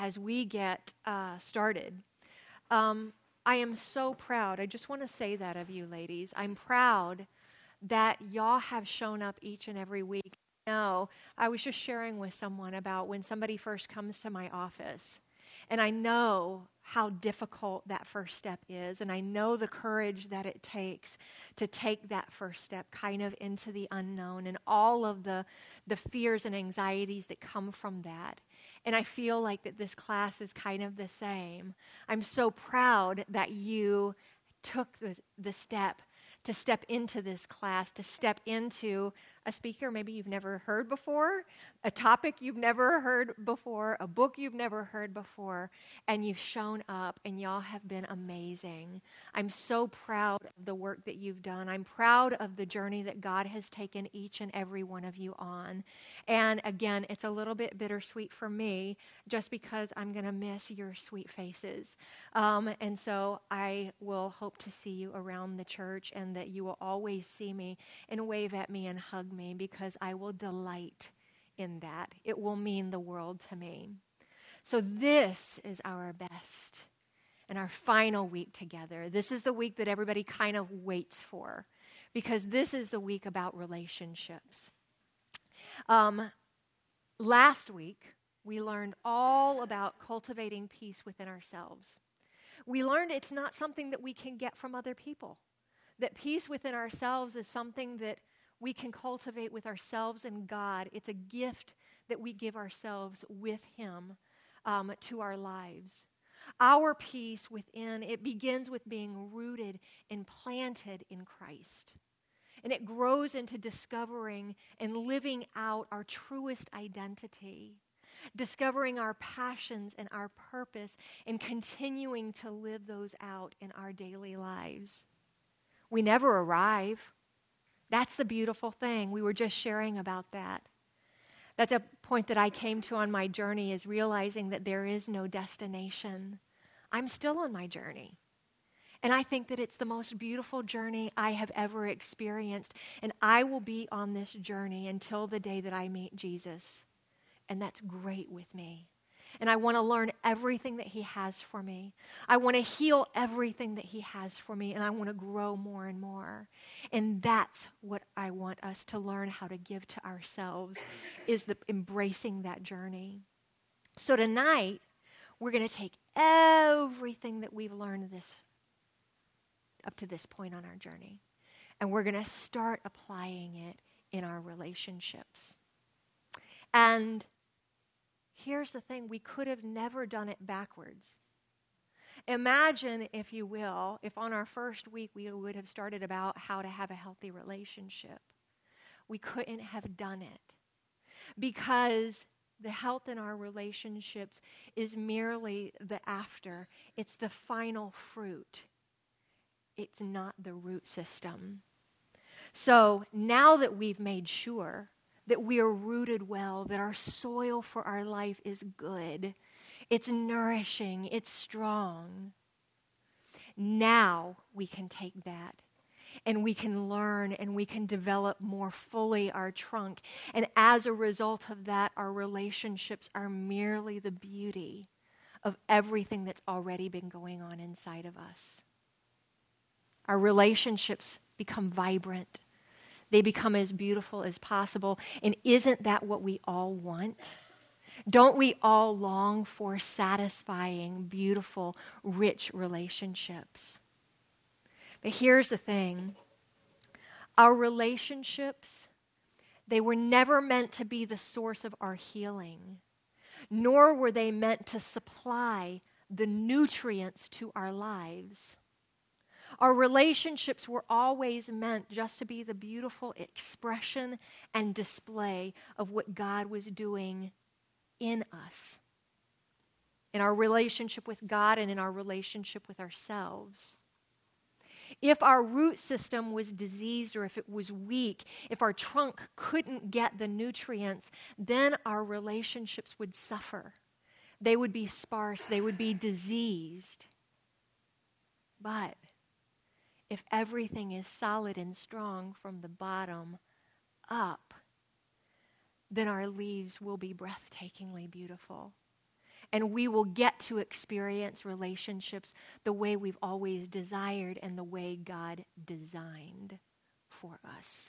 as we get started. I am so proud. I just want to say that of you ladies. I'm proud that y'all have shown up each and every week. No, I was just sharing with someone about when somebody first comes to my office, and I know how difficult that first step is, and I know the courage that it takes to take that first step kind of into the unknown and all of the fears and anxieties that come from that. And I feel like that this class is kind of the same. I'm so proud that you took the step to step into this class, to step into a speaker maybe you've never heard before, a topic you've never heard before, a book you've never heard before, and you've shown up, and y'all have been amazing. I'm so proud of the work that you've done. I'm proud of the journey that God has taken each and every one of you on. And again, it's a little bit bittersweet for me just because I'm going to miss your sweet faces. And so I will hope to see you around the church, and that you will always see me and wave at me and hug me, because I will delight in that. It will mean the world to me. So this is our best and our final week together. This is the week that everybody kind of waits for, because this is the week about relationships. Last week, we learned all about cultivating peace within ourselves. We learned it's not something that we can get from other people, that peace within ourselves is something that we can cultivate with ourselves and God. It's a gift that we give ourselves with Him to our lives. Our peace within, it begins with being rooted and planted in Christ. And it grows into discovering and living out our truest identity, discovering our passions and our purpose, and continuing to live those out in our daily lives. We never arrive. That's the beautiful thing. We were just sharing about that. That's a point that I came to on my journey, is realizing that there is no destination. I'm still on my journey. And I think that it's the most beautiful journey I have ever experienced. And I will be on this journey until the day that I meet Jesus. And that's great with me. And I want to learn everything that He has for me. I want to heal everything that He has for me. And I want to grow more and more. And that's what I want us to learn how to give to ourselves, is embracing that journey. So tonight, we're going to take everything that we've learned up to this point on our journey, and we're going to start applying it in our relationships. And here's the thing, we could have never done it backwards. Imagine, if you will, if on our first week we would have started about how to have a healthy relationship. We couldn't have done it, because the health in our relationships is merely the after. It's the final fruit. It's not the root system. So now that we've made sure that we are rooted well, that our soil for our life is good, it's nourishing, it's strong, now we can take that and we can learn and we can develop more fully our trunk. And as a result of that, our relationships are merely the beauty of everything that's already been going on inside of us. Our relationships become vibrant. They become as beautiful as possible. And isn't that what we all want? Don't we all long for satisfying, beautiful, rich relationships? But here's the thing. Our relationships, they were never meant to be the source of our healing, nor were they meant to supply the nutrients to our lives. Our relationships were always meant just to be the beautiful expression and display of what God was doing in us, in our relationship with God and in our relationship with ourselves. If our root system was diseased or if it was weak, if our trunk couldn't get the nutrients, then our relationships would suffer. They would be sparse. They would be diseased. But if everything is solid and strong from the bottom up, then our leaves will be breathtakingly beautiful. And we will get to experience relationships the way we've always desired and the way God designed for us.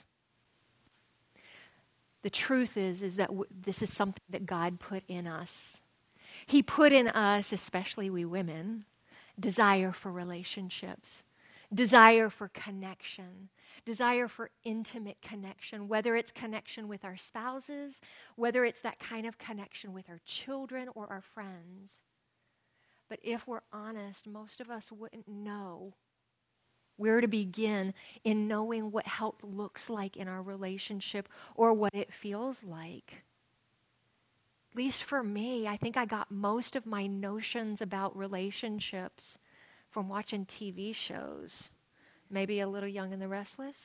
The truth is that this is something that God put in us. He put in us, especially we women, desire for relationships, desire for connection, desire for intimate connection, whether it's connection with our spouses, whether it's that kind of connection with our children or our friends. But if we're honest, most of us wouldn't know where to begin in knowing what health looks like in our relationship or what it feels like. At least for me, I think I got most of my notions about relationships from watching TV shows. Maybe a little Young and the Restless?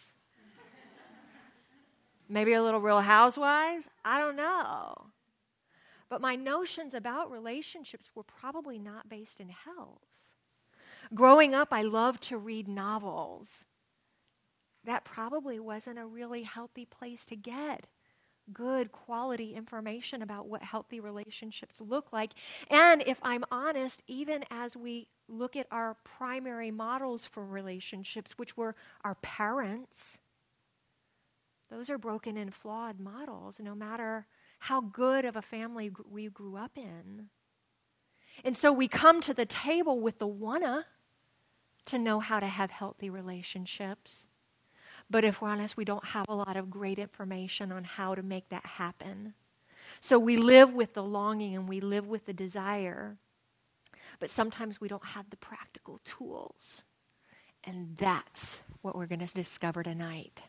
Maybe a little Real Housewives? I don't know. But my notions about relationships were probably not based in health. Growing up, I loved to read novels. That probably wasn't a really healthy place to get good quality information about what healthy relationships look like. And if I'm honest, even as we look at our primary models for relationships, which were our parents, those are broken and flawed models, no matter how good of a family we grew up in. And so we come to the table with the wanna to know how to have healthy relationships. But if we're honest, we don't have a lot of great information on how to make that happen. So we live with the longing and we live with the desire. But sometimes we don't have the practical tools. And that's what we're going to discover tonight.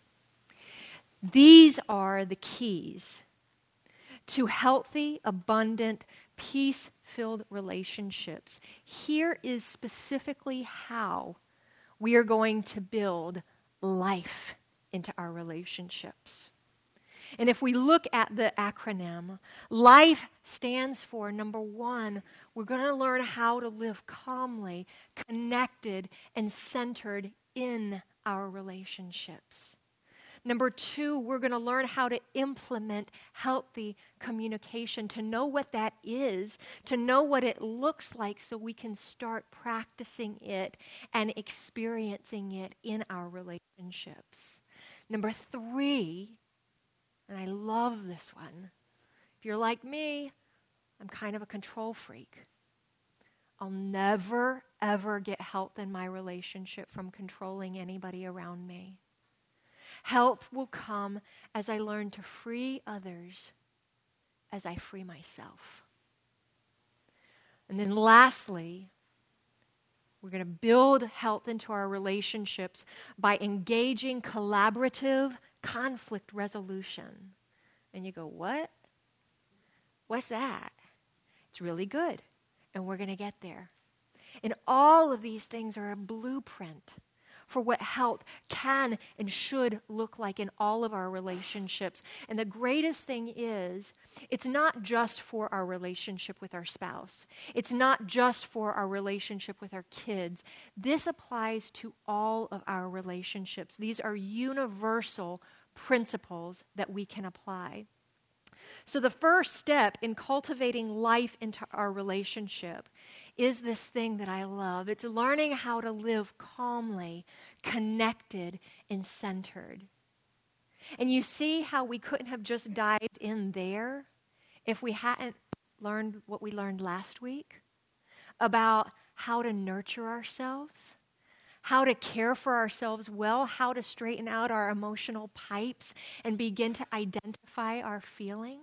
These are the keys to healthy, abundant, peace-filled relationships. Here is specifically how we are going to build life into our relationships. And if we look at the acronym, LIFE stands for, number one, we're going to learn how to live calmly, connected, and centered in our relationships. Number two, we're going to learn how to implement healthy communication, to know what that is, to know what it looks like so we can start practicing it and experiencing it in our relationships. Number three, and I love this one, if you're like me, I'm kind of a control freak. I'll never, ever get health in my relationship from controlling anybody around me. Health will come as I learn to free others as I free myself. And then lastly, we're going to build health into our relationships by engaging collaborative conflict resolution. And you go, what? What's that? It's really good. And we're going to get there. And all of these things are a blueprint for what health can and should look like in all of our relationships. And the greatest thing is, it's not just for our relationship with our spouse. It's not just for our relationship with our kids. This applies to all of our relationships. These are universal principles that we can apply. So the first step in cultivating life into our relationship is this thing that I love. It's learning how to live calmly, connected, and centered. And you see how we couldn't have just dived in there if we hadn't learned what we learned last week about how to nurture ourselves, how to care for ourselves well, how to straighten out our emotional pipes and begin to identify our feelings.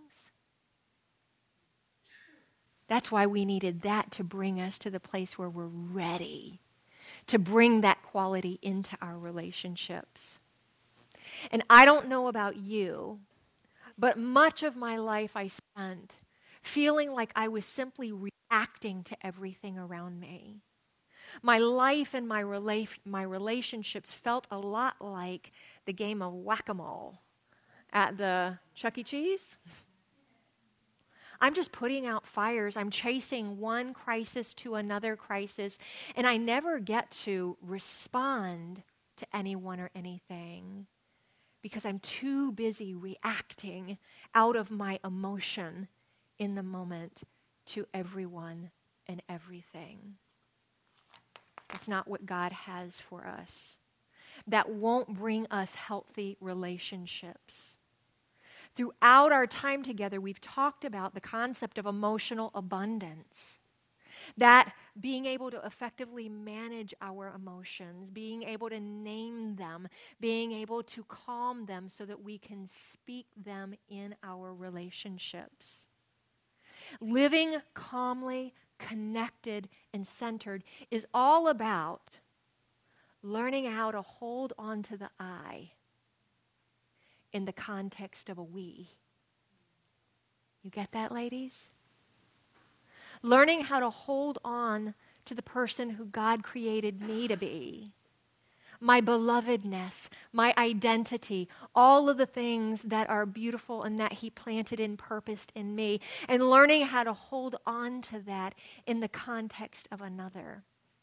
That's why we needed that to bring us to the place where we're ready to bring that quality into our relationships. And I don't know about you, but much of my life I spent feeling like I was simply reacting to everything around me. My life and my relationships felt a lot like the game of whack-a-mole at the Chuck E. Cheese. I'm just putting out fires. I'm chasing one crisis to another crisis, and I never get to respond to anyone or anything because I'm too busy reacting out of my emotion in the moment to everyone and everything. That's not what God has for us. That won't bring us healthy relationships. Throughout our time together, we've talked about the concept of emotional abundance. That being able to effectively manage our emotions, being able to name them, being able to calm them so that we can speak them in our relationships. Living calmly, connected, and centered is all about learning how to hold on to the I in the context of a we. You get that, ladies? Learning how to hold on to the person who God created me to be. My belovedness, my identity, all of the things that are beautiful and that He planted and purposed in me, and learning how to hold on to that in the context of another.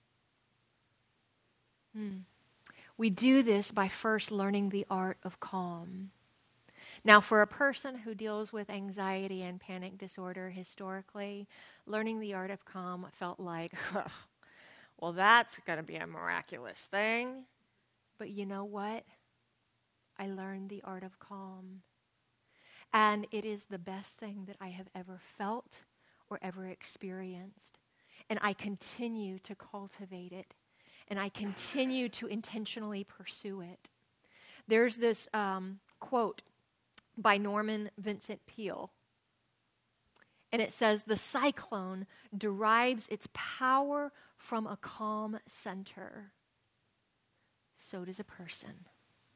We do this by first learning the art of calm. Now, for a person who deals with anxiety and panic disorder historically, learning the art of calm felt like, well, that's going to be a miraculous thing. But you know what? I learned the art of calm. And it is the best thing that I have ever felt or ever experienced. And I continue to cultivate it. And I continue to intentionally pursue it. There's this quote by Norman Vincent Peale. And it says, "The cyclone derives its power from a calm center. So does a person.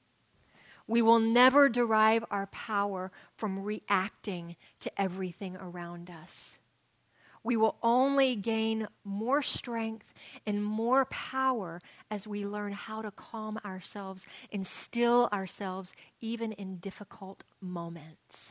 We will never derive our power from reacting to everything around us. We will only gain more strength and more power as we learn how to calm ourselves and still ourselves even in difficult moments.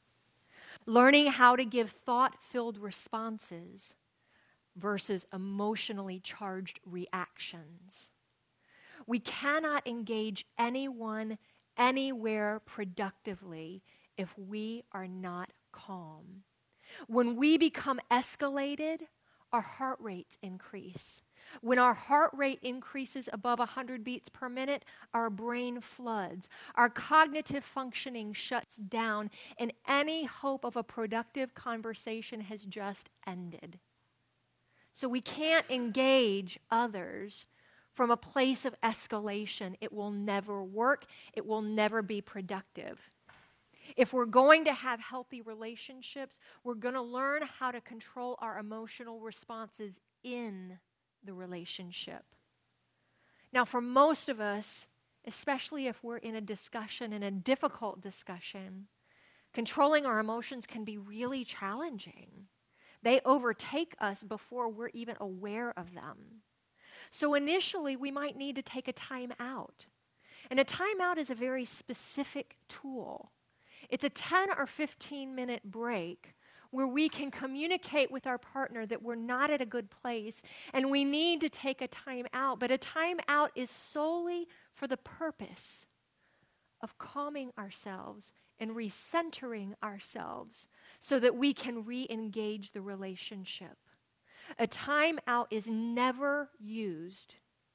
Learning how to give thought-filled responses versus emotionally charged reactions. We cannot engage anyone, anywhere productively if we are not calm. When we become escalated, our heart rates increase. When our heart rate increases above 100 beats per minute, our brain floods. Our cognitive functioning shuts down, and any hope of a productive conversation has just ended. So we can't engage others from a place of escalation. It will never work. It will never be productive. If we're going to have healthy relationships, we're going to learn how to control our emotional responses in the relationship. Now, for most of us, especially if we're in a discussion, in a difficult discussion, controlling our emotions can be really challenging. They overtake us before we're even aware of them. So initially, we might need to take a time out. And a time out is a very specific tool. It's a 10 or 15-minute break where we can communicate with our partner that we're not at a good place and we need to take a time out. But a time out is solely for the purpose of calming ourselves and recentering ourselves so that we can re-engage the relationship. A time out is never used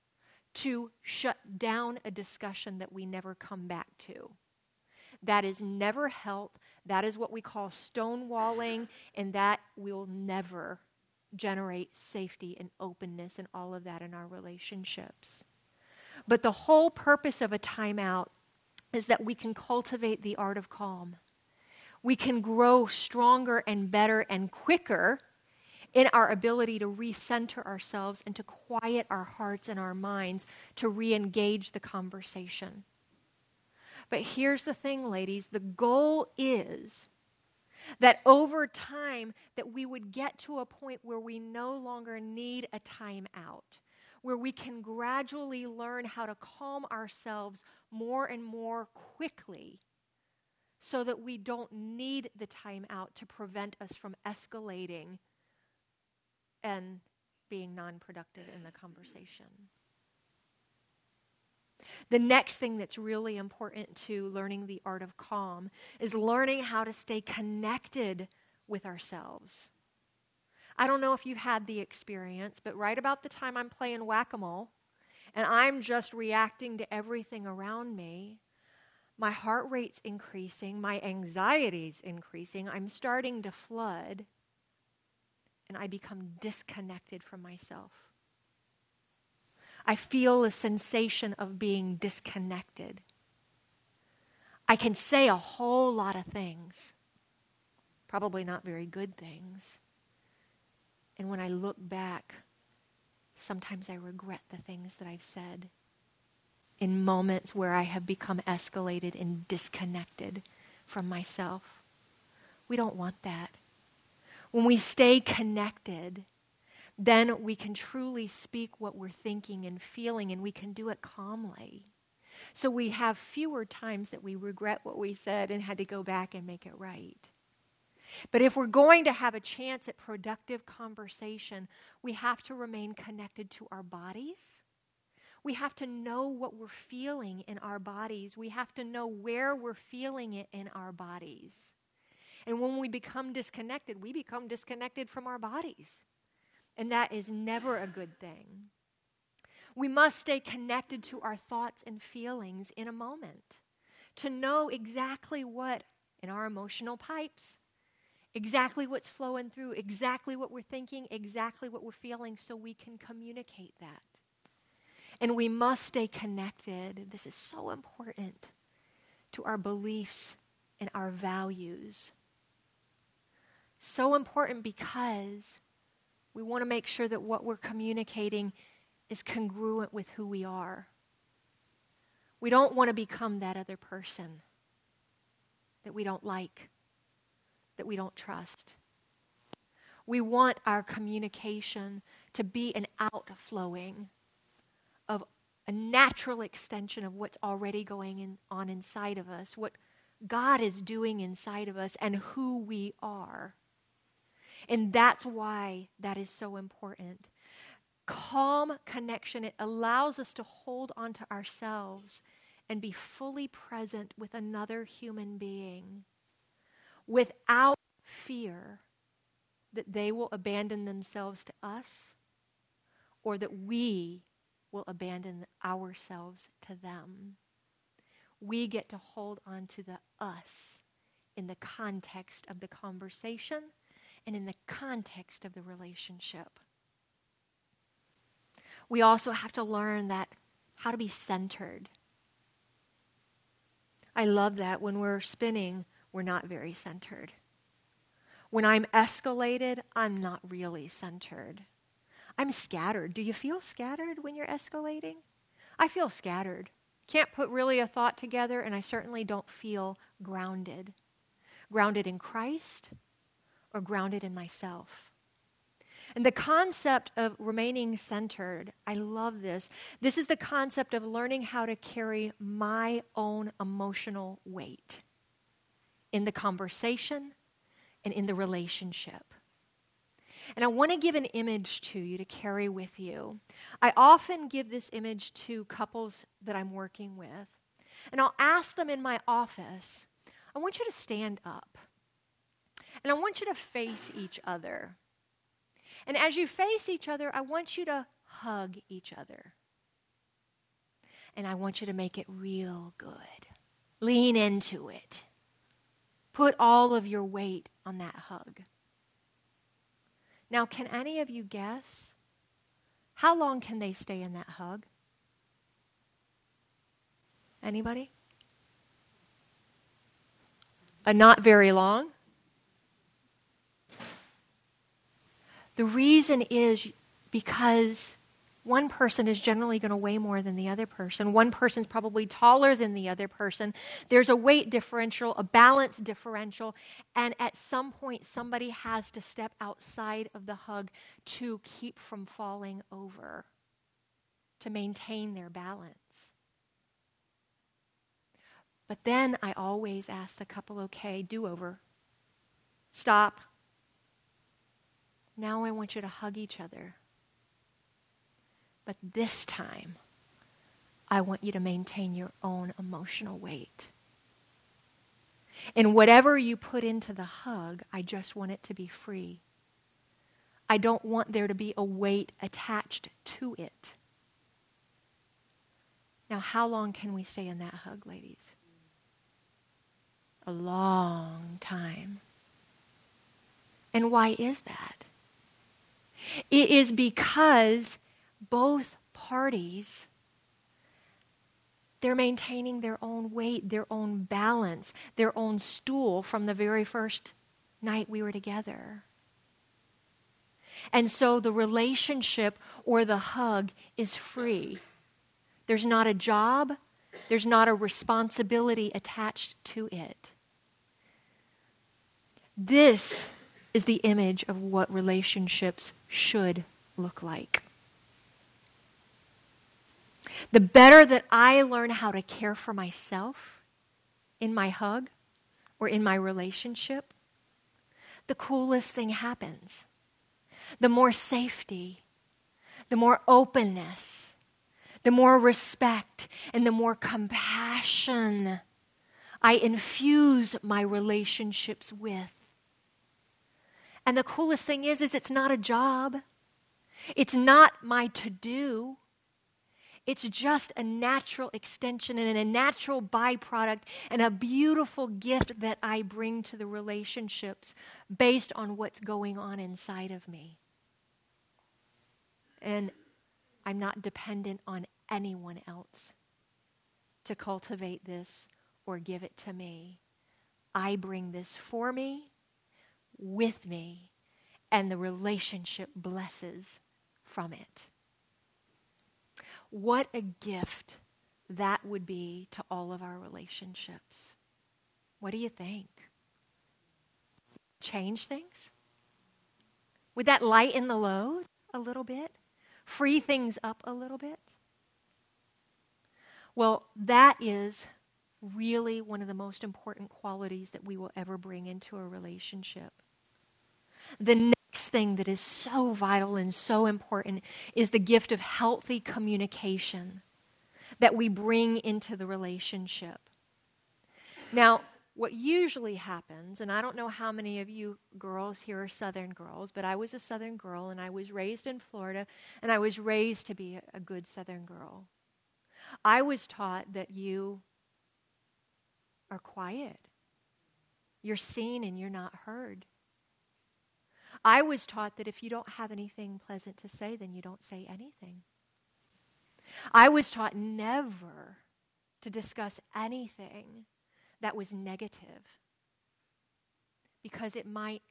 to shut down a discussion that we never come back to. That is never help. That is what we call stonewalling, and that will never generate safety and openness and all of that in our relationships. But the whole purpose of a timeout is that we can cultivate the art of calm. We can grow stronger and better and quicker in our ability to recenter ourselves and to quiet our hearts and our minds to re-engage the conversation. But here's the thing, ladies. The goal is that over time that we would get to a point where we no longer need a time out, where we can gradually learn how to calm ourselves more and more quickly so that we don't need the time out to prevent us from escalating and being non-productive in the conversation. The next thing that's really important to learning the art of calm is learning how to stay connected with ourselves. I don't know if you've had the experience, but right about the time I'm playing whack-a-mole and I'm just reacting to everything around me, my heart rate's increasing, my anxiety's increasing, I'm starting to flood, and I become disconnected from myself. I feel a sensation of being disconnected. I can say a whole lot of things, probably not very good things. And when I look back, sometimes I regret the things that I've said in moments where I have become escalated and disconnected from myself. We don't want that. When we stay connected, then we can truly speak what we're thinking and feeling, and we can do it calmly. So we have fewer times that we regret what we said and had to go back and make it right. But if we're going to have a chance at productive conversation, we have to remain connected to our bodies. We have to know what we're feeling in our bodies. We have to know where we're feeling it in our bodies. And when we become disconnected, we become disconnected from our bodies. And that is never a good thing. We must stay connected to our thoughts and feelings in a moment to know exactly what in our emotional pipes, exactly what's flowing through, exactly what we're thinking, exactly what we're feeling, so we can communicate that. And we must stay connected. This is so important to our beliefs and our values. So important because we want to make sure that what we're communicating is congruent with who we are. We don't want to become that other person that we don't like, that we don't trust. We want our communication to be an outflowing of a natural extension of what's already going on inside of us, what God is doing inside of us, and who we are. And that's why that is so important. Calm connection, it allows us to hold on to ourselves and be fully present with another human being without fear that they will abandon themselves to us or that we will abandon ourselves to them. We get to hold on to the us in the context of the conversation and in the context of the relationship. We also have to learn that how to be centered. I love that when we're spinning, we're not very centered. When I'm escalated, I'm not really centered. I'm scattered. Do you feel scattered when you're escalating? I feel scattered. Can't put really a thought together, and I certainly don't feel grounded. Grounded in Christ or grounded in myself. And the concept of remaining centered, I love this. This is the concept of learning how to carry my own emotional weight in the conversation and in the relationship. And I want to give an image to you to carry with you. I often give this image to couples that I'm working with. And I'll ask them in my office, I want you to stand up. And I want you to face each other. And as you face each other, I want you to hug each other. And I want you to make it real good. Lean into it. Put all of your weight on that hug. Now, can any of you guess how long can they stay in that hug? Anybody? Not very long. The reason is because one person is generally going to weigh more than the other person. One person's probably taller than the other person. There's a weight differential, a balance differential, and at some point somebody has to step outside of the hug to keep from falling over, to maintain their balance. But then I always ask the couple, okay, do over. Stop. Now I want you to hug each other. But this time, I want you to maintain your own emotional weight. And whatever you put into the hug, I just want it to be free. I don't want there to be a weight attached to it. Now, how long can we stay in that hug, ladies? A long time. And why is that? It is because both parties, they're maintaining their own weight, their own balance, their own stool from the very first night we were together. And so the relationship or the hug is free. There's not a job, there's not a responsibility attached to it. This is the image of what relationships should look like. The better that I learn how to care for myself in my hug or in my relationship, the coolest thing happens. The more safety, the more openness, the more respect, and the more compassion I infuse my relationships with. And the coolest thing is it's not a job. It's not my to-do. It's just a natural extension and a natural byproduct and a beautiful gift that I bring to the relationships based on what's going on inside of me. And I'm not dependent on anyone else to cultivate this or give it to me. I bring this for me, with me, and the relationship blesses from it. What a gift that would be to all of our relationships. What do you think? Change things? Would that lighten the load a little bit? Free things up a little bit? Well, that is really one of the most important qualities that we will ever bring into a relationship. The next thing that is so vital and so important is the gift of healthy communication that we bring into the relationship. Now, what usually happens, and I don't know how many of you girls here are Southern girls, but I was a Southern girl and I was raised in Florida and I was raised to be a good Southern girl. I was taught that you are quiet. You're seen and you're not heard. I was taught that if you don't have anything pleasant to say, then you don't say anything. I was taught never to discuss anything that was negative because it might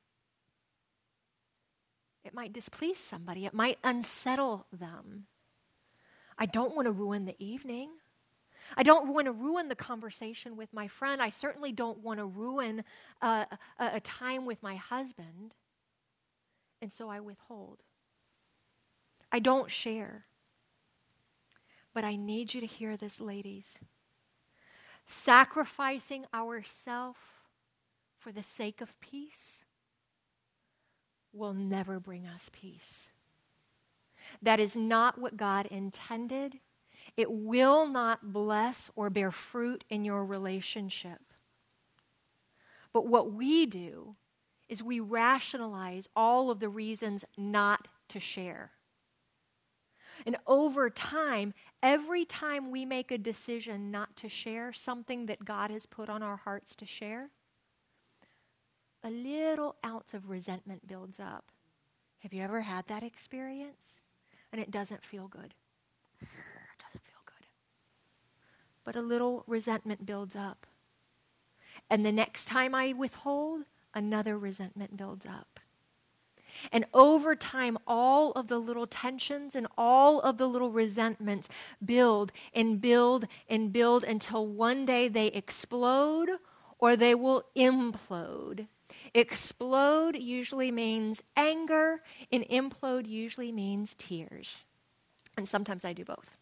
displease somebody. It might unsettle them. I don't want to ruin the evening. I don't want to ruin the conversation with my friend. I certainly don't want to ruin a time with my husband. And so I withhold. I don't share. But I need you to hear this, ladies. Sacrificing ourselves for the sake of peace will never bring us peace. That is not what God intended. It will not bless or bear fruit in your relationship. But what we do is we rationalize all of the reasons not to share. And over time, every time we make a decision not to share something that God has put on our hearts to share, a little ounce of resentment builds up. Have you ever had that experience? And it doesn't feel good. It doesn't feel good. But a little resentment builds up. And the next time I withhold, another resentment builds up. And over time, all of the little tensions and all of the little resentments build and build and build until one day they explode or they will implode. Explode usually means anger, and implode usually means tears. And sometimes I do both.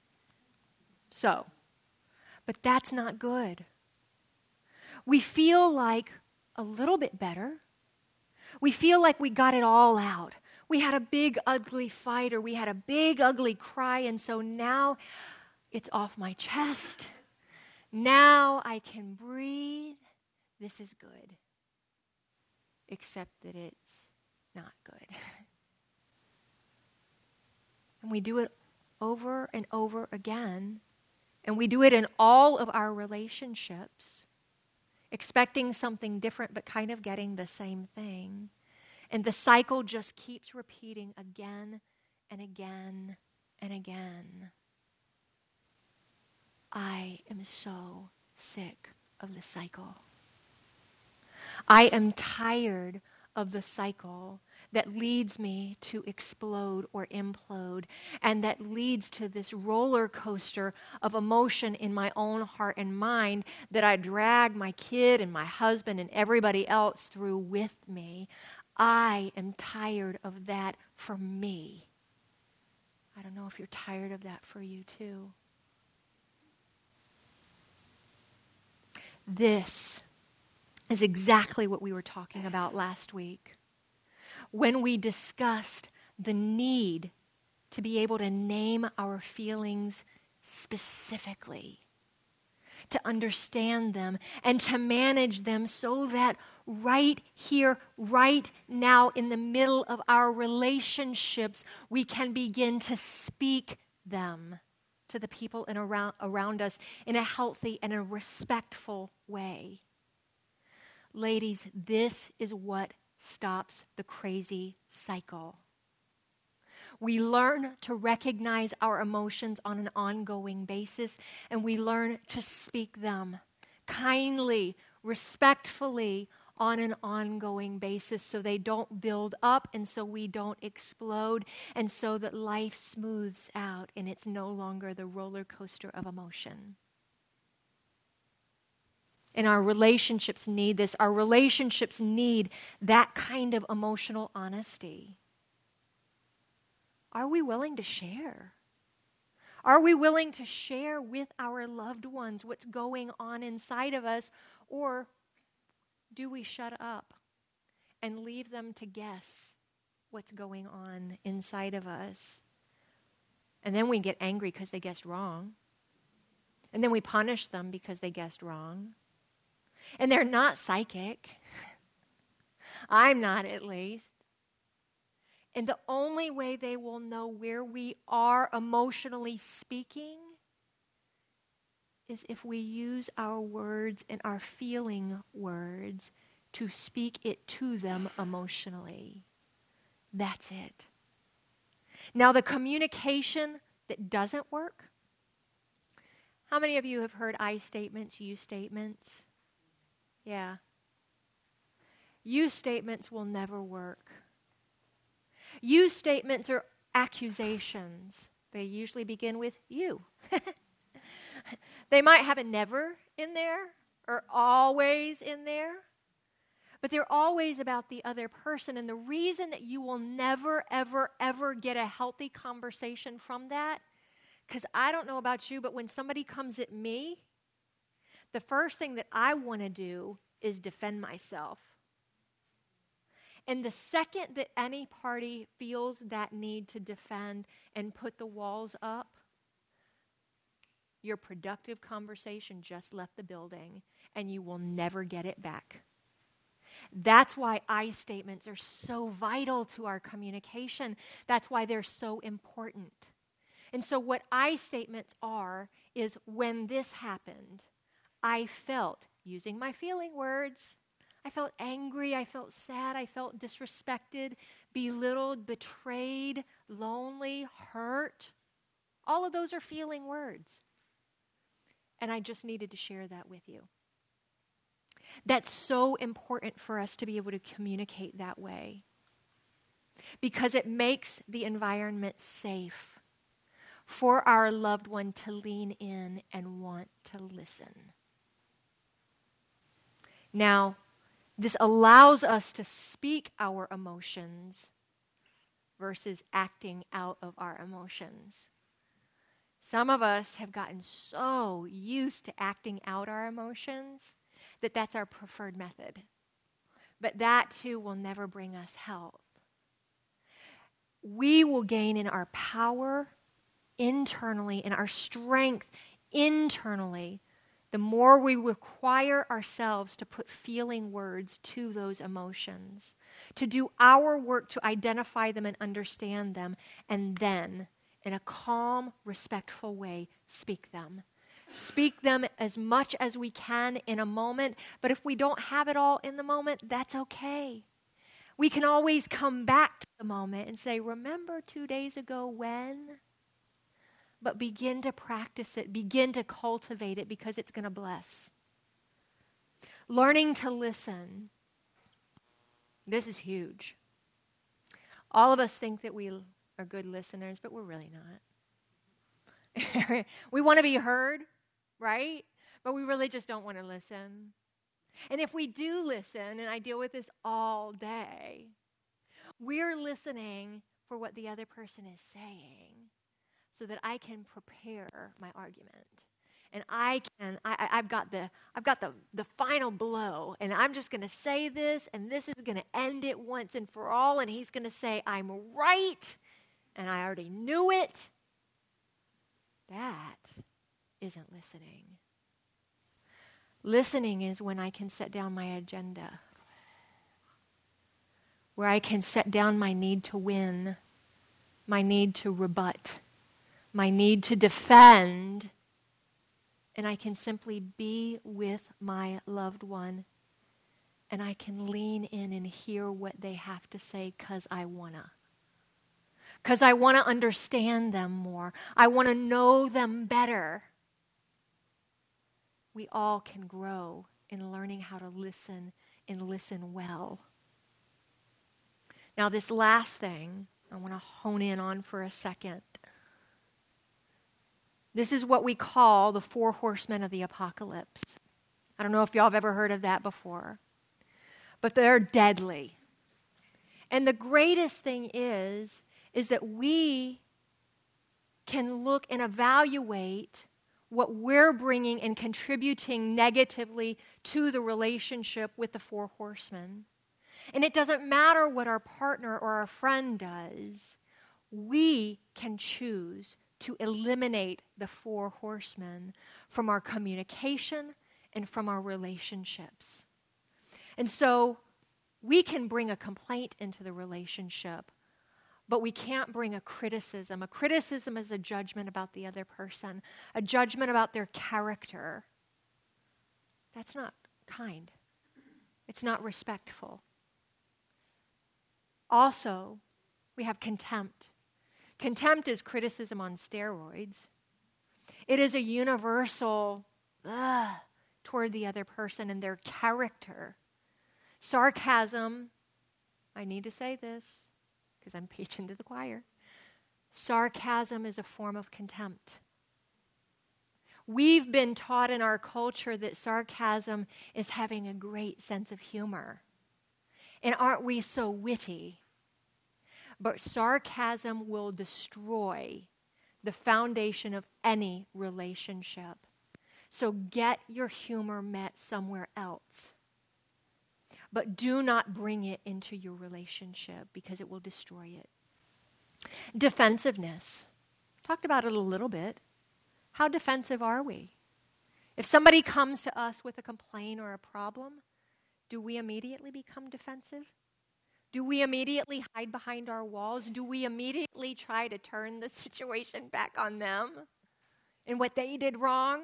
But that's not good. We feel like a little bit better. We feel like we got it all out. We had a big, ugly fight, or we had a big, ugly cry, and so now it's off my chest. Now I can breathe. This is good. Except that it's not good. And we do it over and over again. And we do it in all of our relationships, expecting something different but kind of getting the same thing. And the cycle just keeps repeating again and again and again. I am so sick of the cycle. I am tired of the cycle that leads me to explode or implode, and that leads to this roller coaster of emotion in my own heart and mind that I drag my kid and my husband and everybody else through with me. I am tired of that for me. I don't know if you're tired of that for you too. This is exactly what we were talking about last week when we discussed the need to be able to name our feelings specifically, to understand them and to manage them so that right here, right now, in the middle of our relationships, we can begin to speak them to the people around us in a healthy and a respectful way. Ladies, this is what stops the crazy cycle. We learn to recognize our emotions on an ongoing basis, and we learn to speak them kindly, respectfully, on an ongoing basis so they don't build up and so we don't explode and so that life smooths out and it's no longer the roller coaster of emotion. And our relationships need this. Our relationships need that kind of emotional honesty. Are we willing to share? Are we willing to share with our loved ones what's going on inside of us? Or do we shut up and leave them to guess what's going on inside of us? And then we get angry because they guessed wrong. And then we punish them because they guessed wrong. And they're not psychic. I'm not, at least. And the only way they will know where we are emotionally speaking is if we use our words and our feeling words to speak it to them emotionally. That's it. Now, the communication that doesn't work. How many of you have heard I statements, you statements? Yeah. You statements will never work. You statements are accusations. They usually begin with you. They might have a never in there or always in there, but they're always about the other person. And the reason that you will never, ever, ever get a healthy conversation from that, because I don't know about you, but when somebody comes at me, the first thing that I want to do is defend myself. And the second that any party feels that need to defend and put the walls up, your productive conversation just left the building and you will never get it back. That's why I statements are so vital to our communication. That's why they're so important. And so what I statements are is when this happened, I felt, using my feeling words, I felt angry, I felt sad, I felt disrespected, belittled, betrayed, lonely, hurt. All of those are feeling words. And I just needed to share that with you. That's so important for us to be able to communicate that way, because it makes the environment safe for our loved one to lean in and want to listen. Now, this allows us to speak our emotions versus acting out of our emotions. Some of us have gotten so used to acting out our emotions that that's our preferred method. But that too will never bring us health. We will gain in our power internally and our strength internally the more we require ourselves to put feeling words to those emotions, to do our work to identify them and understand them, and then in a calm, respectful way, speak them. Speak them as much as we can in a moment, but if we don't have it all in the moment, that's okay. We can always come back to the moment and say, remember 2 days ago when? But begin to practice it, begin to cultivate it because it's going to bless. Learning to listen. This is huge. All of us think that we are good listeners, but we're really not. We want to be heard, right? But we really just don't want to listen. And if we do listen, and I deal with this all day, we're listening for what the other person is saying so that I can prepare my argument. And I've got the final blow, and I'm just going to say this, and this is going to end it once and for all, and he's going to say, I'm right, and I already knew it. That isn't listening. Listening is when I can set down my agenda, where I can set down my need to win, my need to rebut, my need to defend, and I can simply be with my loved one, and I can lean in and hear what they have to say because I want to. Because I want to understand them more. I want to know them better. We all can grow in learning how to listen and listen well. Now, this last thing I want to hone in on for a second. This is what we call the 4 horsemen of the apocalypse. I don't know if y'all have ever heard of that before, but they're deadly. And the greatest thing is that we can look and evaluate what we're bringing and contributing negatively to the relationship with the 4 horsemen. And it doesn't matter what our partner or our friend does, we can choose to eliminate the 4 horsemen from our communication and from our relationships. And so we can bring a complaint into the relationship, but we can't bring a criticism. A criticism is a judgment about the other person, a judgment about their character. That's not kind. It's not respectful. Also, we have contempt. Contempt is criticism on steroids. It is a universal toward the other person and their character. Sarcasm, I need to say this because I'm preaching to the choir. Sarcasm is a form of contempt. We've been taught in our culture that sarcasm is having a great sense of humor. And aren't we so witty? But sarcasm will destroy the foundation of any relationship. So get your humor met somewhere else. But do not bring it into your relationship because it will destroy it. Defensiveness. Talked about it a little bit. How defensive are we? If somebody comes to us with a complaint or a problem, do we immediately become defensive? Do we immediately hide behind our walls? Do we immediately try to turn the situation back on them and what they did wrong?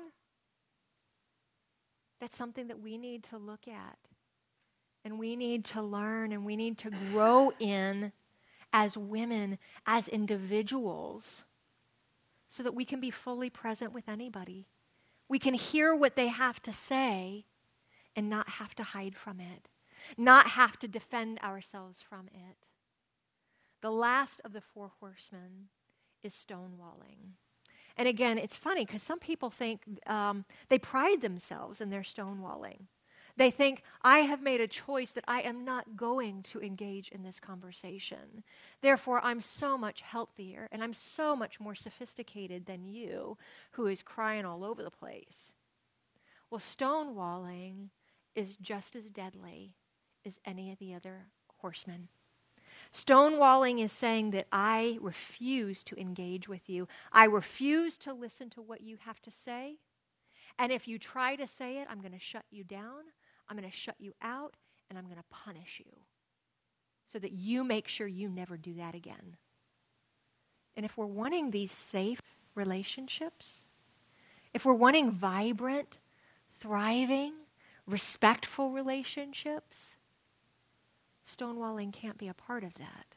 That's something that we need to look at. And we need to learn and we need to grow in as women, as individuals, so that we can be fully present with anybody. We can hear what they have to say and not have to hide from it, not have to defend ourselves from it. The last of the 4 horsemen is stonewalling. And again, it's funny because some people think they pride themselves in their stonewalling. They think, I have made a choice that I am not going to engage in this conversation. Therefore, I'm so much healthier and I'm so much more sophisticated than you, who is crying all over the place. Well, stonewalling is just as deadly as any of the other horsemen. Stonewalling is saying that I refuse to engage with you. I refuse to listen to what you have to say. And if you try to say it, I'm going to shut you down. I'm going to shut you out, and I'm going to punish you so that you make sure you never do that again. And if we're wanting these safe relationships, if we're wanting vibrant, thriving, respectful relationships, stonewalling can't be a part of that.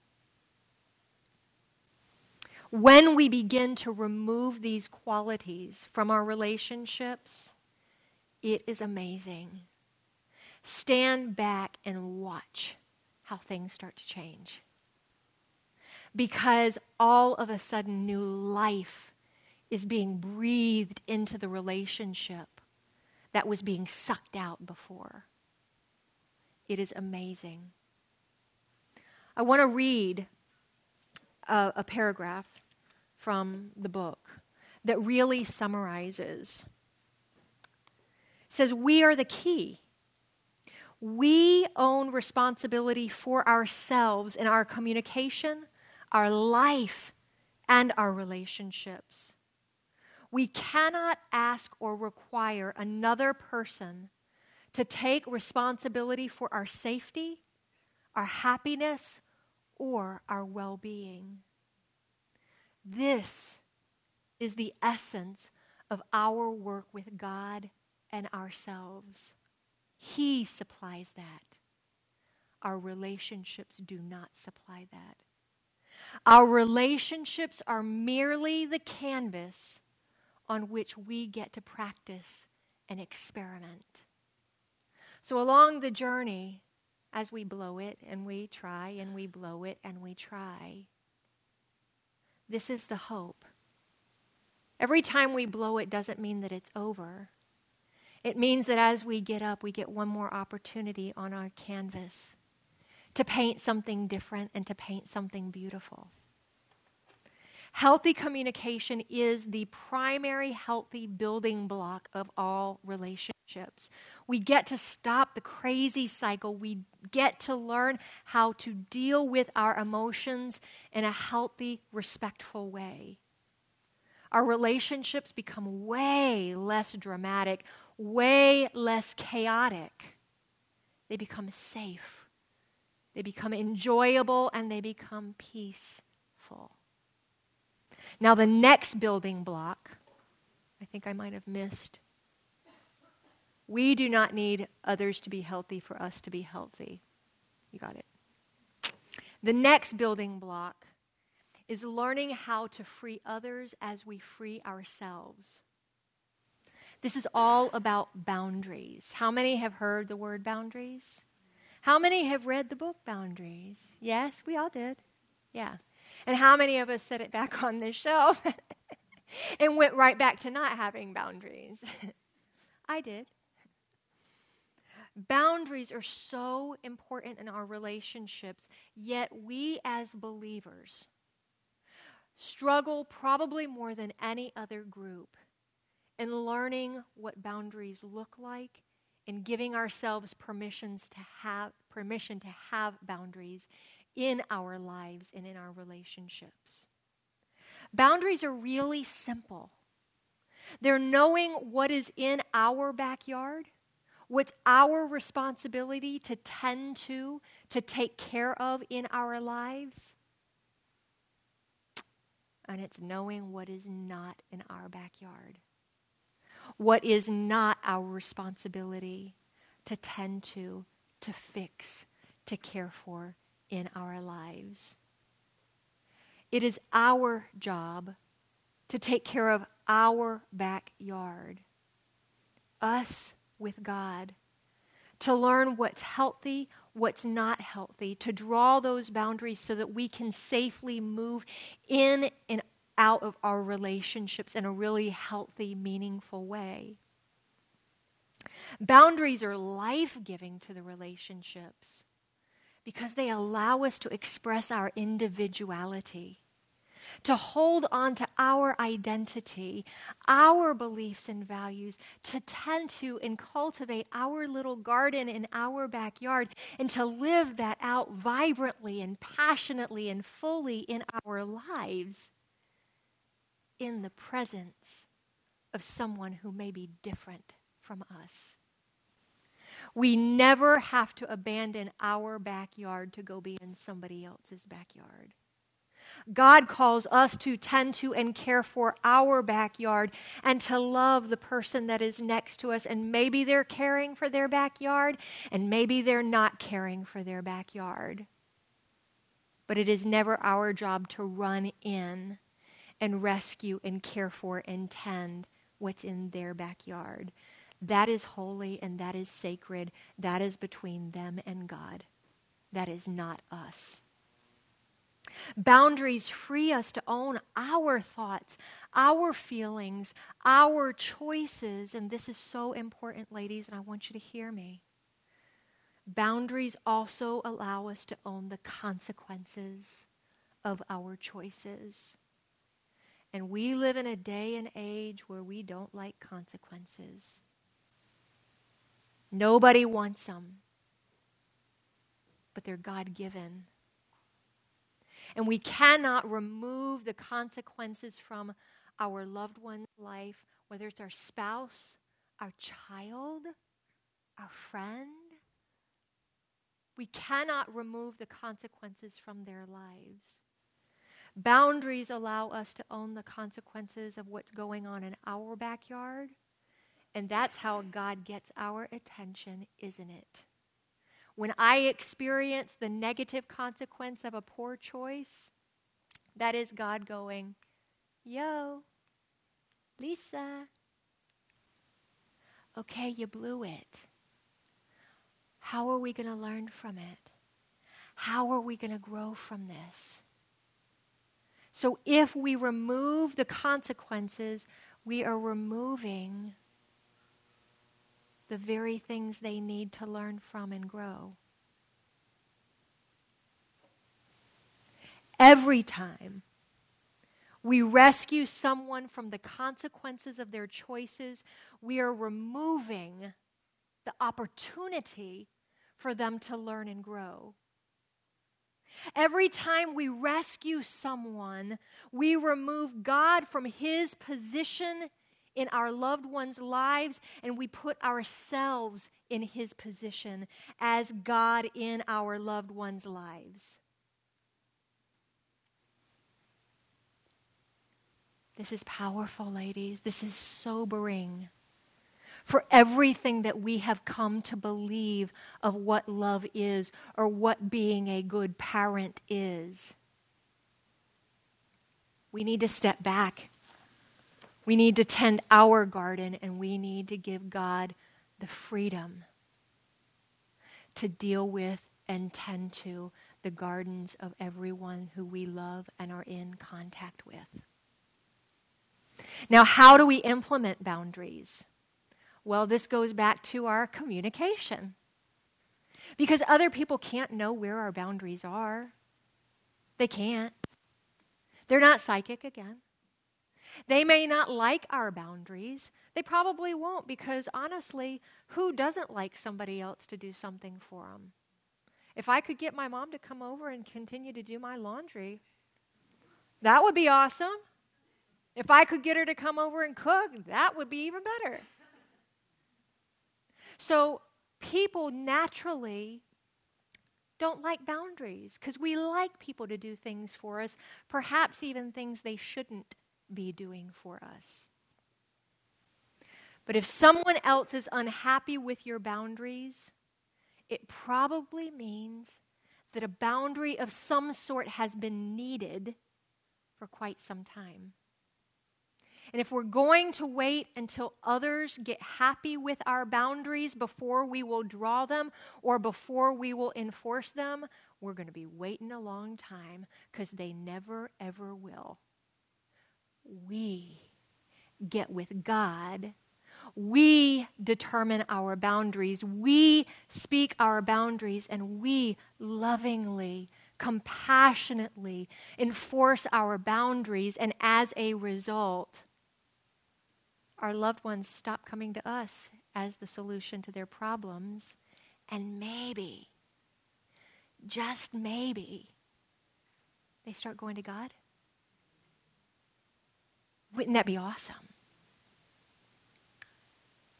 When we begin to remove these qualities from our relationships, it is amazing. Stand back and watch how things start to change. Because all of a sudden, new life is being breathed into the relationship that was being sucked out before. It is amazing. I want to read a paragraph from the book that really summarizes. It says, we are the key. We own responsibility for ourselves in our communication, our life, and our relationships. We cannot ask or require another person to take responsibility for our safety, our happiness, or our well-being. This is the essence of our work with God and ourselves. He supplies that. Our relationships do not supply that. Our relationships are merely the canvas on which we get to practice and experiment. So along the journey, as we blow it and we try and we blow it and we try, this is the hope. Every time we blow it doesn't mean that it's over. It means that as we get up, we get one more opportunity on our canvas to paint something different and to paint something beautiful. Healthy communication is the primary healthy building block of all relationships. We get to stop the crazy cycle. We get to learn how to deal with our emotions in a healthy, respectful way. Our relationships become way less dramatic, way less chaotic. They become safe. They become enjoyable, and they become peaceful. Now, the next building block, I think I might have missed. We do not need others to be healthy for us to be healthy. You got it. The next building block is learning how to free others as we free ourselves. This is all about boundaries. How many have heard the word boundaries? How many have read the book Boundaries? Yes, we all did. Yeah. And how many of us set it back on the shelf and went right back to not having boundaries? I did. Boundaries are so important in our relationships, yet we as believers struggle probably more than any other group in learning what boundaries look like and giving ourselves permission to have boundaries in our lives and in our relationships. Boundaries are really simple. They're knowing what is in our backyard, what's our responsibility to tend to take care of in our lives, and it's knowing what is not in our backyard, what is not our responsibility to tend to fix, to care for in our lives. It is our job to take care of our backyard, us with God, to learn what's healthy, what's not healthy, to draw those boundaries so that we can safely move in and out of our relationships in a really healthy, meaningful way. Boundaries are life-giving to the relationships because they allow us to express our individuality, to hold on to our identity, our beliefs and values, to tend to and cultivate our little garden in our backyard, and to live that out vibrantly and passionately and fully in our lives in the presence of someone who may be different from us. We never have to abandon our backyard to go be in somebody else's backyard. God calls us to tend to and care for our backyard and to love the person that is next to us. And maybe they're caring for their backyard, and maybe they're not caring for their backyard. But it is never our job to run in and rescue and care for and tend what's in their backyard. That is holy and that is sacred. That is between them and God. That is not us. Boundaries free us to own our thoughts, our feelings, our choices. And this is so important, ladies, and I want you to hear me. Boundaries also allow us to own the consequences of our choices. And we live in a day and age where we don't like consequences. Nobody wants them, but they're God-given. And we cannot remove the consequences from our loved one's life, whether it's our spouse, our child, our friend. We cannot remove the consequences from their lives. Boundaries allow us to own the consequences of what's going on in our backyard, and that's how God gets our attention, isn't it? When I experience the negative consequence of a poor choice, that is God going, yo, Lisa, okay, you blew it. How are we going to learn from it? How are we going to grow from this? So if we remove the consequences, we are removing the very things they need to learn from and grow. Every time we rescue someone from the consequences of their choices, we are removing the opportunity for them to learn and grow. Every time we rescue someone, we remove God from his position in our loved ones' lives, and we put ourselves in his position as God in our loved ones' lives. This is powerful, ladies. This is sobering. For everything that we have come to believe of what love is or what being a good parent is. We need to step back. We need to tend our garden, and we need to give God the freedom to deal with and tend to the gardens of everyone who we love and are in contact with. Now, how do we implement boundaries? Well, this goes back to our communication. Because other people can't know where our boundaries are. They can't. They're not psychic again. They may not like our boundaries. They probably won't, because honestly, who doesn't like somebody else to do something for them? If I could get my mom to come over and continue to do my laundry, that would be awesome. If I could get her to come over and cook, that would be even better. So people naturally don't like boundaries because we like people to do things for us, perhaps even things they shouldn't be doing for us. But if someone else is unhappy with your boundaries, it probably means that a boundary of some sort has been needed for quite some time. And if we're going to wait until others get happy with our boundaries before we will draw them or before we will enforce them, we're going to be waiting a long time, because they never, ever will. We get with God. We determine our boundaries. We speak our boundaries, and we lovingly, compassionately enforce our boundaries. And as a result, our loved ones stop coming to us as the solution to their problems, and maybe, just maybe, they start going to God. Wouldn't that be awesome?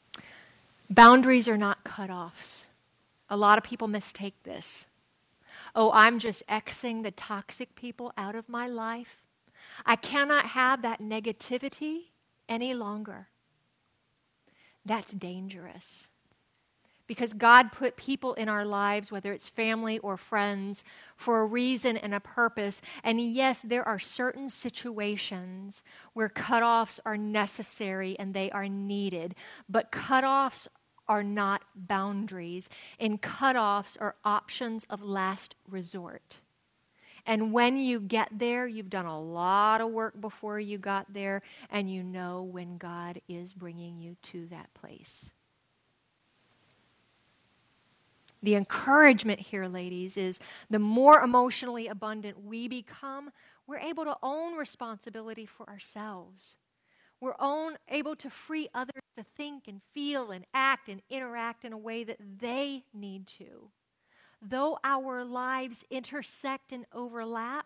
Boundaries are not cutoffs. A lot of people mistake this. oh, I'm just Xing the toxic people out of my life. I cannot have that negativity any longer. That's dangerous. Because God put people in our lives, whether it's family or friends, for a reason and a purpose. And yes, there are certain situations where cutoffs are necessary and they are needed. But cutoffs are not boundaries, and cutoffs are options of last resort. And when you get there, you've done a lot of work before you got there, and you know when God is bringing you to that place. The encouragement here, ladies, is the more emotionally abundant we become, we're able to own responsibility for ourselves. We're able to free others to think and feel and act and interact in a way that they need to. Though our lives intersect and overlap,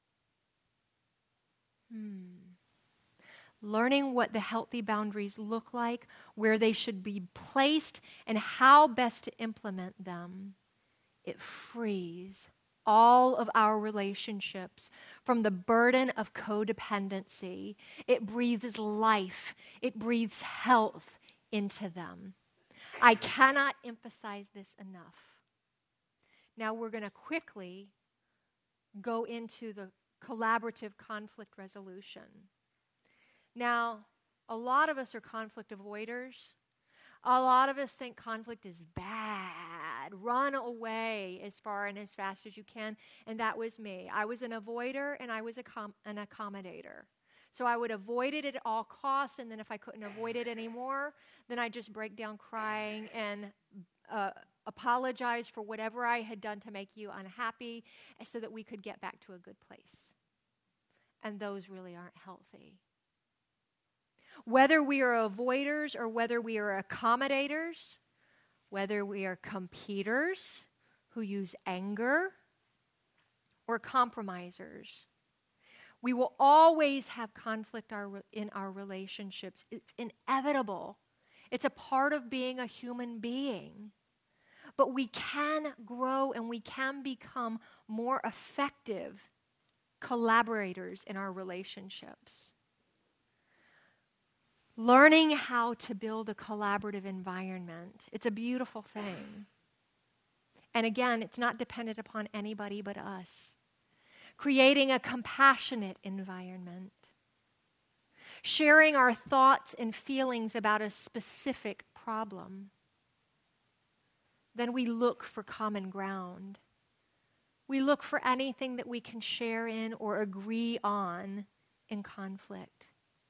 learning what the healthy boundaries look like, where they should be placed, and how best to implement them, it frees all of our relationships from the burden of codependency. It breathes life. It breathes health into them. I cannot emphasize this enough. Now we're going to quickly go into the collaborative conflict resolution. Now, a lot of us are conflict avoiders. A lot of us think conflict is bad. Run away as far and as fast as you can. And that was me. I was an avoider and I was an accommodator. So I would avoid it at all costs, and then if I couldn't avoid it anymore, then I'd just break down crying and apologize for whatever I had done to make you unhappy so that we could get back to a good place. And those really aren't healthy. Whether we are avoiders or whether we are accommodators, whether we are competers who use anger or compromisers, we will always have conflict in our relationships. It's inevitable. It's a part of being a human being. But we can grow and we can become more effective collaborators in our relationships. Learning how to build a collaborative environment, it's a beautiful thing. And again, it's not dependent upon anybody but us. Creating a compassionate environment. Sharing our thoughts and feelings about a specific problem. Then we look for common ground. We look for anything that we can share in or agree on in conflict.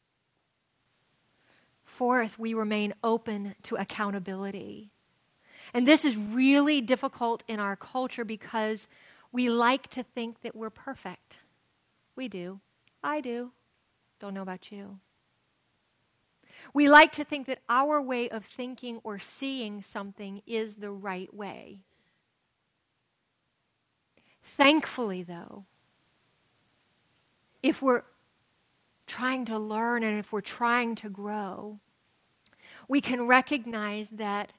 Fourth, we remain open to accountability. And this is really difficult in our culture because we like to think that we're perfect. We do. I do. Don't know about you. We like to think that our way of thinking or seeing something is the right way. Thankfully, though, if we're trying to learn and if we're trying to grow, we can recognize that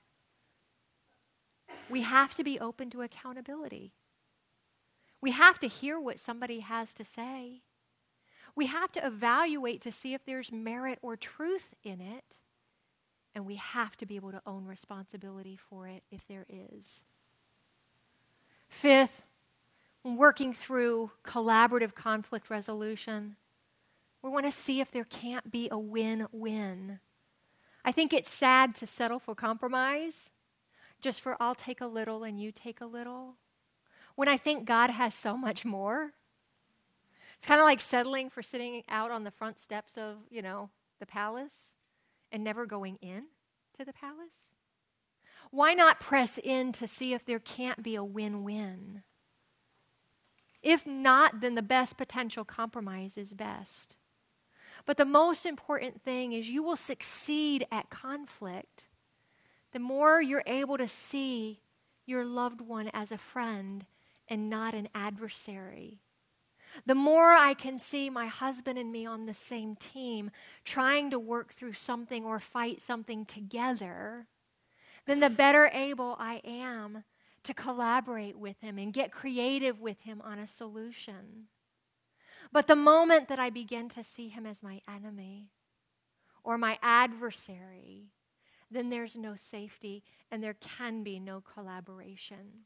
we have to be open to accountability. We have to hear what somebody has to say. We have to evaluate to see if there's merit or truth in it. And we have to be able to own responsibility for it if there is. Fifth, when working through collaborative conflict resolution, we want to see if there can't be a win-win. I think it's sad to settle for compromise, just for I'll take a little and you take a little, when I think God has so much more. It's kind of like settling for sitting out on the front steps of, the palace and never going in to the palace. Why not press in to see if there can't be a win-win? If not, then the best potential compromise is best. But the most important thing is you will succeed at conflict the more you're able to see your loved one as a friend and not an adversary. The more I can see my husband and me on the same team trying to work through something or fight something together, then the better able I am to collaborate with him and get creative with him on a solution. But the moment that I begin to see him as my enemy or my adversary, then there's no safety and there can be no collaboration.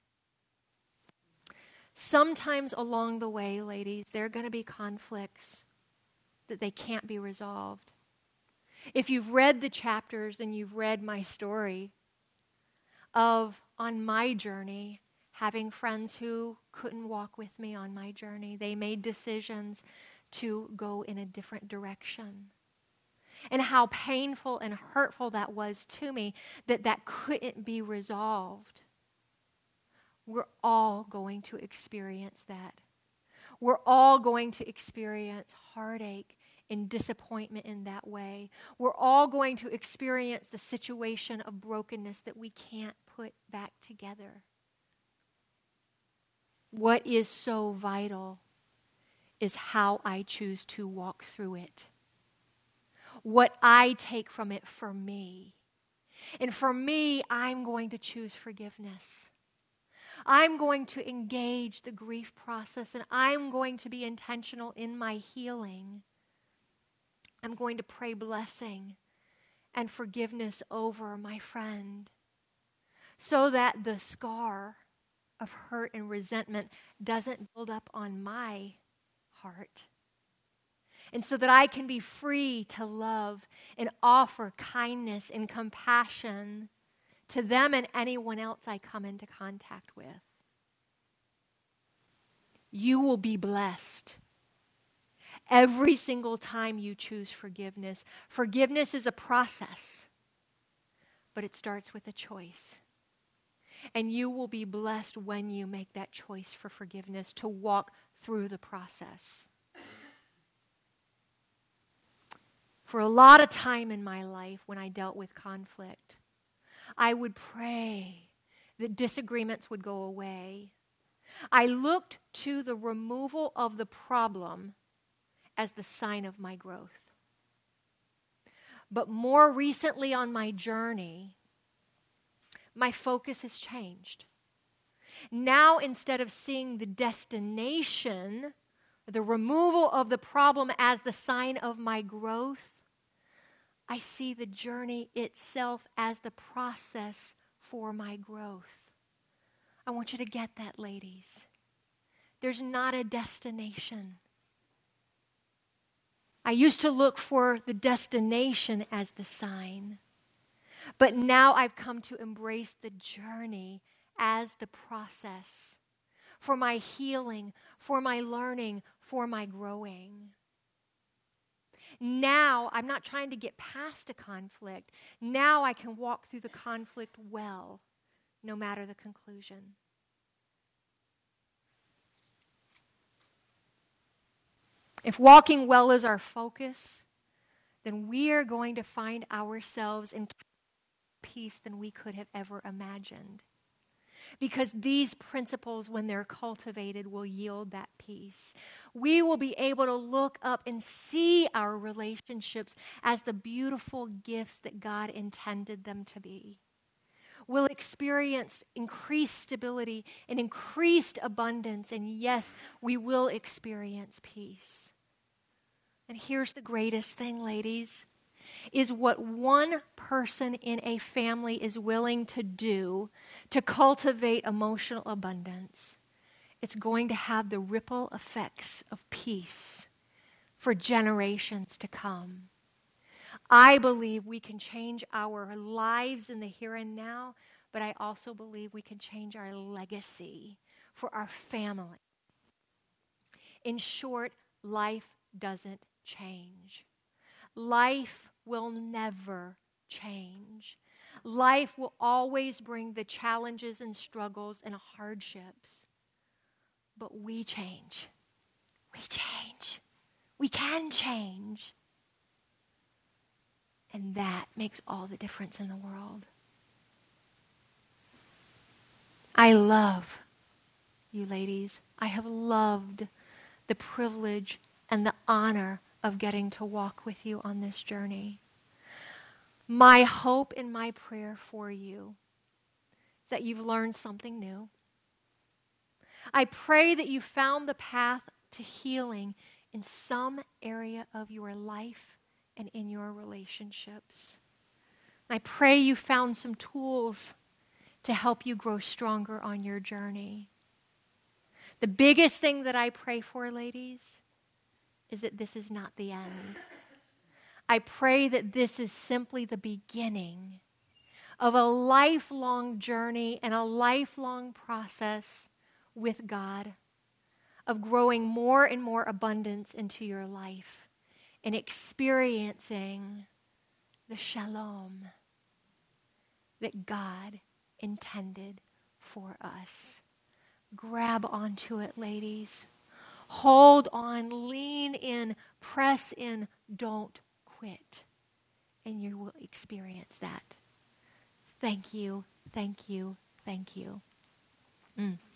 Sometimes along the way, ladies, there are going to be conflicts that they can't be resolved. If you've read the chapters and you've read my story of on my journey, having friends who couldn't walk with me on my journey, they made decisions to go in a different direction. And how painful and hurtful that was to me that couldn't be resolved. We're all going to experience that. We're all going to experience heartache and disappointment in that way. We're all going to experience the situation of brokenness that we can't put back together. What is so vital is how I choose to walk through it. What I take from it for me. And for me, I'm going to choose forgiveness. I'm going to engage the grief process, and I'm going to be intentional in my healing. I'm going to pray blessing and forgiveness over my friend so that the scar of hurt and resentment doesn't build up on my heart. And so that I can be free to love and offer kindness and compassion to them and anyone else I come into contact with. You will be blessed every single time you choose forgiveness. Forgiveness is a process, but it starts with a choice. And you will be blessed when you make that choice for forgiveness to walk through the process. For a lot of time in my life when I dealt with conflict, I would pray that disagreements would go away. I looked to the removal of the problem as the sign of my growth. But more recently on my journey, my focus has changed. Now, instead of seeing the destination, the removal of the problem as the sign of my growth, I see the journey itself as the process for my growth. I want you to get that, ladies. There's not a destination. I used to look for the destination as the sign, but now I've come to embrace the journey as the process for my healing, for my learning, for my growing. Now, I'm not trying to get past a conflict. Now I can walk through the conflict well, no matter the conclusion. If walking well is our focus, then we are going to find ourselves in peace than we could have ever imagined. Because these principles, when they're cultivated, will yield that peace. We will be able to look up and see our relationships as the beautiful gifts that God intended them to be. We'll experience increased stability and increased abundance, and yes, we will experience peace. And here's the greatest thing, ladies, is what one person in a family is willing to do to cultivate emotional abundance. It's going to have the ripple effects of peace for generations to come. I believe we can change our lives in the here and now, but I also believe we can change our legacy for our family. In short, life doesn't change. Life will never change. Life will always bring the challenges and struggles and hardships. But we change. We change. We can change. And that makes all the difference in the world. I love you ladies. I have loved the privilege and the honor of getting to walk with you on this journey. My hope and my prayer for you It's that you've learned something new. I pray that you found the path to healing in some area of your life and in your relationships. I pray you found some tools to help you grow stronger on your journey. The biggest thing that I pray for, ladies, is that this is not the end. I pray that this is simply the beginning of a lifelong journey and a lifelong process with God, of growing more and more abundance into your life and experiencing the shalom that God intended for us. Grab onto it, ladies. Hold on, lean in, press in, don't quit. And you will experience that. Thank you, thank you, thank you.